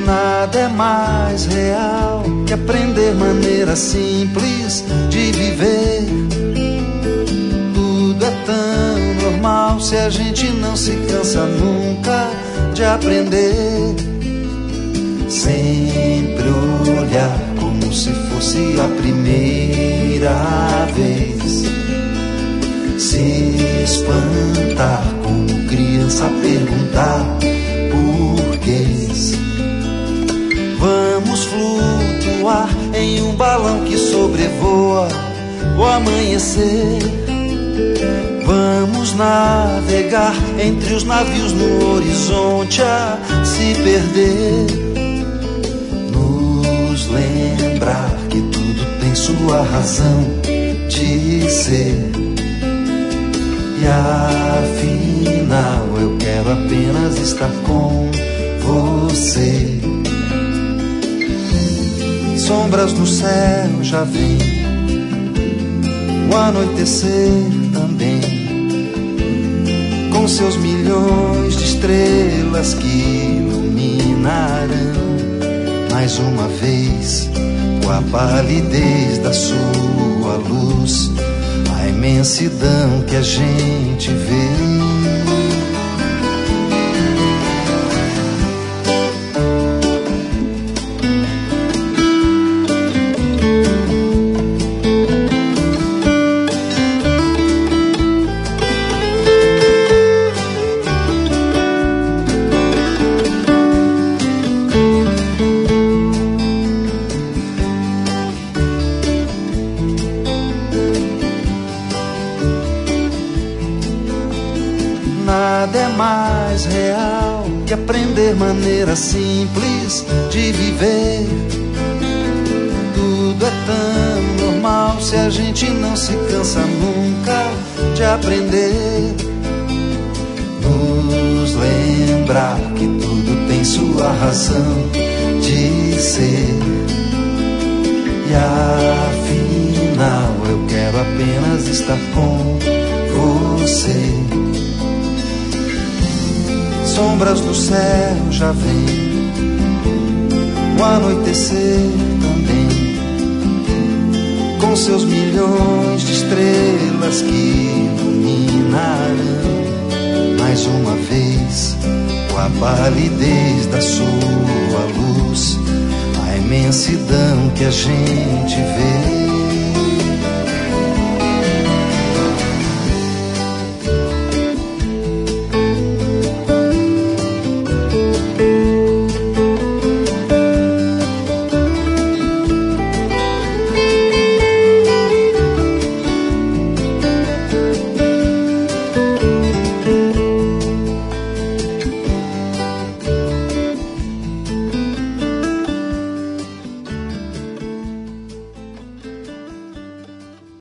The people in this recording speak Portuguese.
Nada é mais real que aprender maneira simples de viver. Tudo é tão normal se a gente não se cansa nunca de aprender. Sempre olhar como se fosse a primeira vez. Se espantar como criança a perguntar porquês. Vamos flutuar em um balão que sobrevoa o amanhecer. Vamos navegar entre os navios no horizonte a se perder. Nos lembrar que tudo tem sua razão de ser. E afinal eu quero apenas estar com você. Sombras no céu já vem, o anoitecer também, com seus milhões de estrelas que iluminarão mais uma vez, com a palidez da sua luz, a imensidão que a gente vê. Nada é mais real que aprender maneira simples de viver. Tudo é tão normal se a gente não se cansa nunca de aprender. Nos lembrar que tudo tem sua razão de ser. E afinal eu quero apenas estar com você. Sombras no céu já vem, o anoitecer também, com seus milhões de estrelas que iluminarão mais uma vez, com a palidez da sua luz, a imensidão que a gente vê.